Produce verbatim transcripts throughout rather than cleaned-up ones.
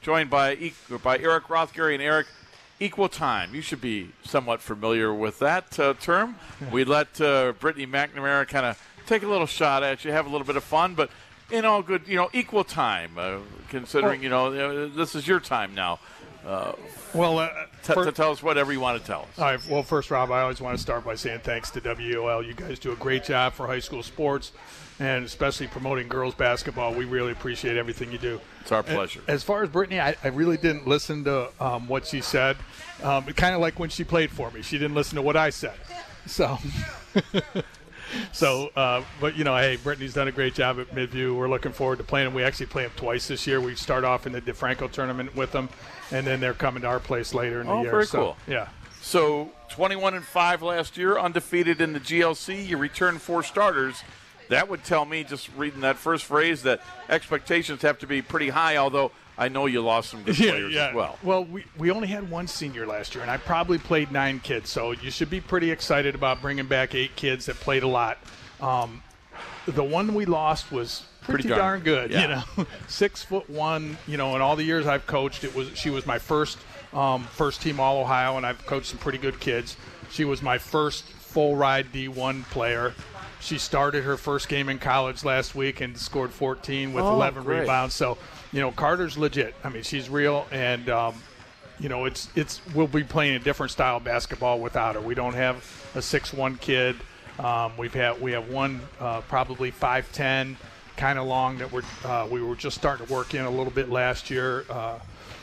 joined by by Eric Rothgary. And Eric, equal time. You should be somewhat familiar with that uh, term. We let uh, Brittany McNamara kind of take a little shot at you, have a little bit of fun, but in all good, you know, equal time, uh, considering, well, you know, this is your time now. Uh, well, uh, t- for, to tell us whatever you want to tell us. All right. Well, first, Rob, I always want to start by saying thanks to W O L. You guys do a great job for high school sports, and especially promoting girls basketball. We really appreciate everything you do. It's our pleasure. As far as Brittany, I, I really didn't listen to um, what she said. Um, kind of like when she played for me. She didn't listen to what I said. So, so, uh, but, you know, hey, Brittany's done a great job at Midview. We're looking forward to playing them. We actually play them twice this year. We start off in the DeFranco tournament with them, and then they're coming to our place later in the oh, year. Very so, cool. Yeah. So twenty-one and five last year, undefeated in the G L C. You returned four starters. That would tell me, just reading that first phrase, that expectations have to be pretty high, although I know you lost some good players yeah, yeah. as well. Well, we, we only had one senior last year, and I probably played nine kids, so you should be pretty excited about bringing back eight kids that played a lot. Um, the one we lost was pretty, pretty darn, darn good, yeah. you know. Six foot one, you know, in all the years I've coached, it was she was my first um, first team All-Ohio, and I've coached some pretty good kids. She was my first full ride D one player. She started her first game in college last week and scored fourteen with oh, eleven great. rebounds. So, you know, Carter's legit. I mean, she's real, and um, you know, it's it's we'll be playing a different style of basketball without her. We don't have a six one kid. Um, we've had we have one uh, probably five ten, kind of long that we're uh, we were just starting to work in a little bit last year. Uh,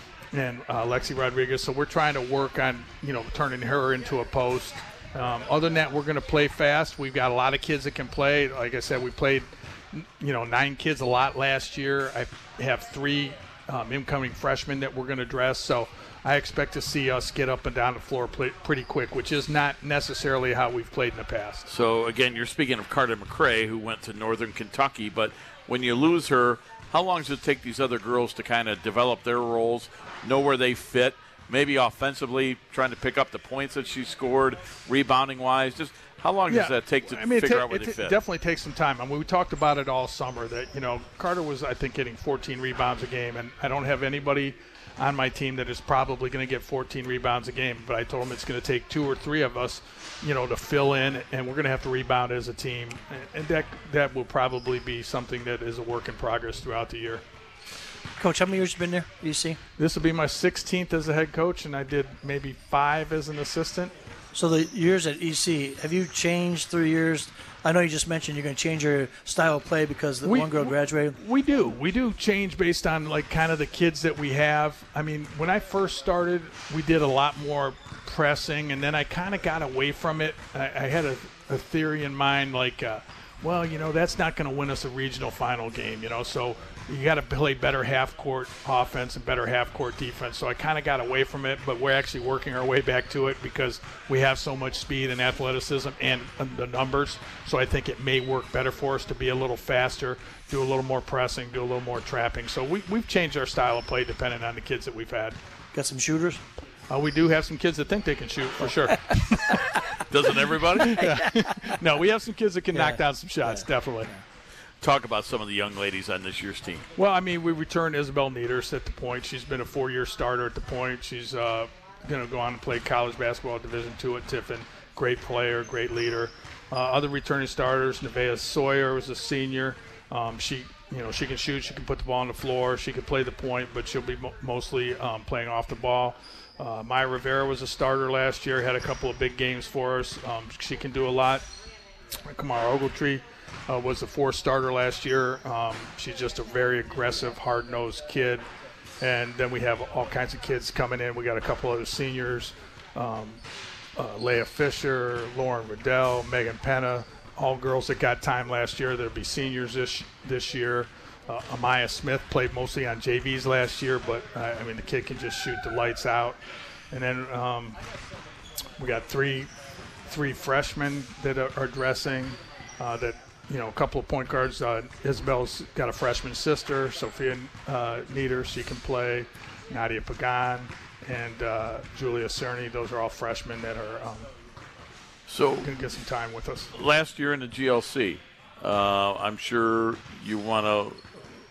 and uh, Lexi Rodriguez. So we're trying to work on, you know, turning her into a post. Um, other than that, we're going to play fast. We've got a lot of kids that can play. Like I said, we played, you know, nine kids a lot last year. I have three um, incoming freshmen that we're going to dress. So I expect to see us get up and down the floor play, pretty quick, which is not necessarily how we've played in the past. So, again, you're speaking of Carter McCray, who went to Northern Kentucky. But when you lose her, how long does it take these other girls to kind of develop their roles, know where they fit? Maybe offensively, trying to pick up the points that she scored, rebounding-wise. Just how long yeah. does that take to I mean, figure ta- out where it they t- fit? definitely takes some time. I mean, we talked about it all summer that, you know, Carter was, I think, getting fourteen rebounds a game, and I don't have anybody on my team that is probably going to get fourteen rebounds a game. But I told him it's going to take two or three of us, you know, to fill in, and we're going to have to rebound as a team. And that that will probably be something that is a work in progress throughout the year. Coach, how many years have you been there, E C? This will be my sixteenth as a head coach, and I did maybe five as an assistant. So the years at E C, have you changed through years? I know you just mentioned you're going to change your style of play because the we, one girl graduated. We do. We do change based on, like, kind of the kids that we have. I mean, when I first started, we did a lot more pressing, and then I kind of got away from it. I, I had a, a theory in mind, like, uh, well, you know, that's not going to win us a regional final game, you know, so you got to play better half-court offense and better half-court defense. So I kind of got away from it, but we're actually working our way back to it because we have so much speed and athleticism and the numbers. So I think it may work better for us to be a little faster, do a little more pressing, do a little more trapping. So we, we've changed our style of play depending on the kids that we've had. Got some shooters? Uh, we do have some kids that think they can shoot, for sure. Doesn't everybody? Yeah. No, we have some kids that can Yeah. knock down some shots, Yeah. definitely. Yeah. Talk about some of the young ladies on this year's team. Well, I mean, we returned Isabel Nieders at the point. She's been a four-year starter at the point. She's uh, going to go on and play college basketball at Division two at Tiffin. Great player, great leader. Uh, other returning starters, Nevaeh Sawyer was a senior. Um, she, you know, she can shoot. She can put the ball on the floor. She can play the point, but she'll be mo- mostly um, playing off the ball. Uh, Maya Rivera was a starter last year, had a couple of big games for us. Um, she can do a lot. Kamara Ogletree uh, was a four starter last year. Um, she's just a very aggressive, hard-nosed kid. And then we have all kinds of kids coming in. We got a couple other seniors, um, uh, Leah Fisher, Lauren Riddell, Megan Penna, all girls that got time last year. There'll be seniors this this year. Uh, Amaya Smith played mostly on J Vs last year, but, uh, I mean, the kid can just shoot the lights out. And then um, we got three three freshmen that are, are dressing uh, that, you know, a couple of point guards. Uh, Isabel's got a freshman sister, Sophia uh, Nieder, she can play, Nadia Pagan, and uh, Julia Cerny. Those are all freshmen that are um, so going to get some time with us. Last year in the G L C, uh, I'm sure you want to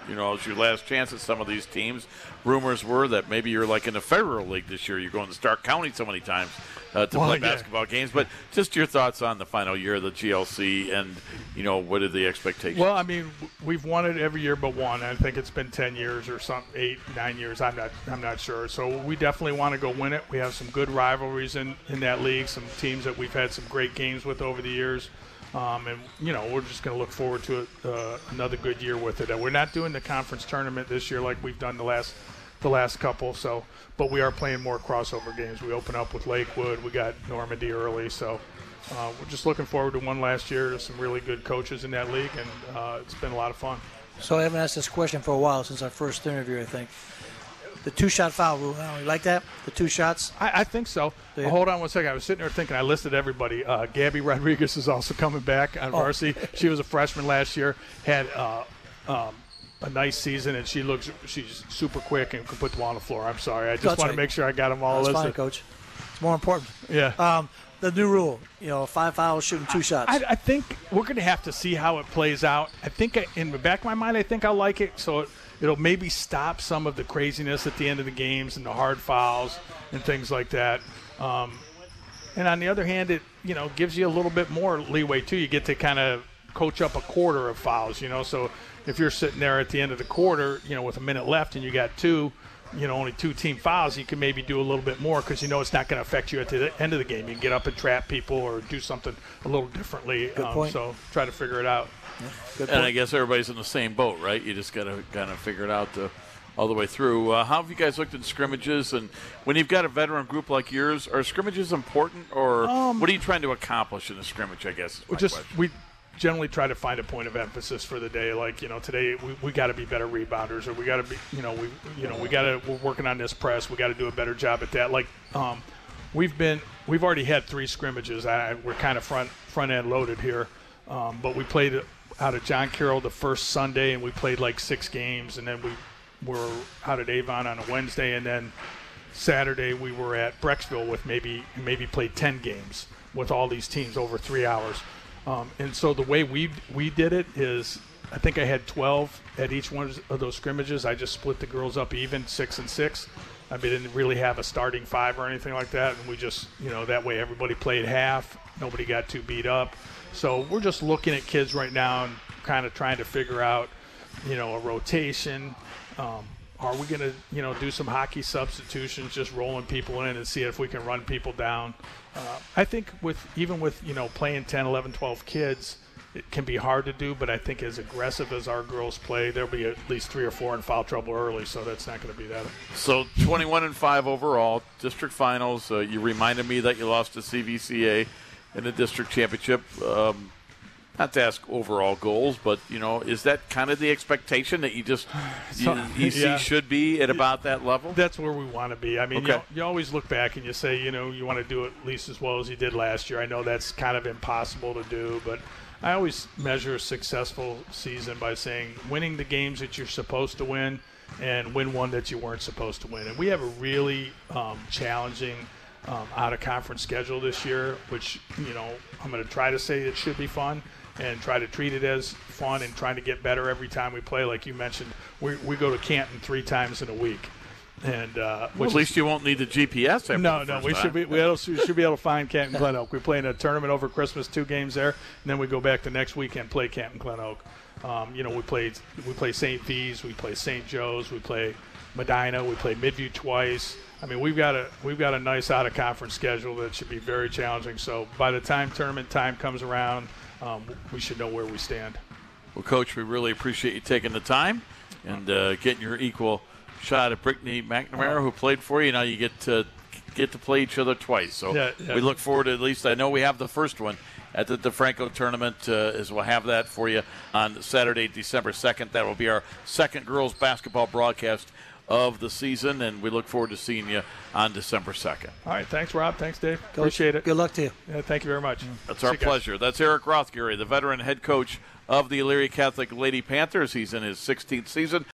you know, it's your last chance at some of these teams. Rumors were that maybe you're like in the Federal League this year. You're going to Stark County so many times uh, to Well, play yeah. basketball games. But just your thoughts on the final year of the G L C and, you know, what are the expectations? Well, I mean, we've won it every year but one. I think it's been ten years or some eight, nine years. I'm not, I'm not sure. So we definitely want to go win it. We have some good rivalries in, in that league. Some teams that we've had some great games with over the years, um, and you know, we're just going to look forward to a, uh, another good year with it. And we're not doing the conference tournament this year like we've done the last, the last couple. So, but we are playing more crossover games. We open up with Lakewood. We got Normandy early. So. Uh, we're just looking forward to one last year. There's some really good coaches in that league, and uh, it's been a lot of fun. So I haven't asked this question for a while since our first interview, I think. The two-shot foul rule, you like that? The two shots? I, I think so. Yeah. Well, hold on one second. I was sitting there thinking I listed everybody. Uh, Gabby Rodriguez is also coming back on Oh. varsity. She was a freshman last year, had uh, um, a nice season, and she looks she's super quick and can put the ball on the floor. I'm sorry. I just That's want right. to make sure I got them all That's listed. fine, Coach. It's more important. Yeah. Um, the new rule, you know, five fouls, shooting two shots. I, I think we're going to have to see how it plays out. I think I, in the back of my mind, I think I like it. So it, it'll maybe stop some of the craziness at the end of the games and the hard fouls and things like that. Um, and on the other hand, it you know gives you a little bit more leeway too. You get to kind of coach up a quarter of fouls. You know, so if you're sitting there at the end of the quarter, you know, with a minute left and you got two. You know, only two team fouls, you can maybe do a little bit more because you know it's not going to affect you at the end of the game. You can get up and trap people or do something a little differently. Good um, point. So try to figure it out. Good And point. I guess everybody's in the same boat, right? You just got to kind of figure it out to, all the way through. Uh, how have you guys looked at scrimmages? And when you've got a veteran group like yours, are scrimmages important, or Um, what are you trying to accomplish in a scrimmage, I guess is my We just question. we generally try to find a point of emphasis for the day. Like, you know, today we, we got to be better rebounders, or we got to be, you know, we you know we got to we're working on this press. We got to do a better job at that. Like, um, we've been we've already had three scrimmages. I, we're kind of front front end loaded here, um, but we played out at John Carroll the first Sunday, and we played like six games, and then we were out at Avon on a Wednesday, and then Saturday we were at Brecksville with maybe maybe played ten games with all these teams over three hours. Um, and so the way we we did it is, I think I had twelve at each one of those scrimmages. I just split the girls up even, six and six. I mean, didn't really have a starting five or anything like that. And we just, you know, that way everybody played half. Nobody got too beat up. So we're just looking at kids right now and kind of trying to figure out, you know, a rotation. Um, are we going to, you know, do some hockey substitutions, just rolling people in and see if we can run people down? Uh, I think with even with, you know, playing ten, eleven, twelve kids, it can be hard to do, but I think as aggressive as our girls play, there'll be at least three or four in foul trouble early, so that's not going to be that. So twenty-one and five overall, district finals. Uh, you reminded me that you lost to C V C A in the district championship. Um, not to ask overall goals, but, you know, is that kind of the expectation that you just So- you, E C yeah. should be at about that level? That's where we want to be. I mean, Okay. you, you always look back and you say, you know, you want to do at least as well as you did last year. I know that's kind of impossible to do, but I always measure a successful season by saying winning the games that you're supposed to win and win one that you weren't supposed to win. And we have a really um, challenging um, out-of-conference schedule this year, which, you know, I'm going to try to say it should be fun and try to treat it as fun and trying to get better every time we play. Like you mentioned, we, we go to Canton three times in a week. And uh, Well, which at least you won't need the G P S. After no, the no, first we time. should be we, also, we should be able to find Canton Glen Oak. We play in a tournament over Christmas, two games there, and then we go back the next weekend play Canton Glen Oak. Um, you know, we played we play Saint V's, we play Saint Joe's, we play Medina, we play Midview twice. I mean, we've got a we've got a nice out of conference schedule that should be very challenging. So by the time tournament time comes around, um, we should know where we stand. Well, Coach, we really appreciate you taking the time and uh, getting your equal shot at Brittany McNamara, who played for you. Now you get to get to play each other twice. So Yeah, yeah. we look forward to at least. I know we have the first one at the DeFranco tournament, uh, as we'll have that for you on Saturday, December second. That will be our second girls basketball broadcast of the season, and we look forward to seeing you on December second. All right, thanks, Rob. Thanks, Dave. Coach, Appreciate it. Good luck to you. Yeah, thank you very much. That's See our you guys. pleasure. That's Eric Rothgary, the veteran head coach of the Elyria Catholic Lady Panthers. He's in his sixteenth season.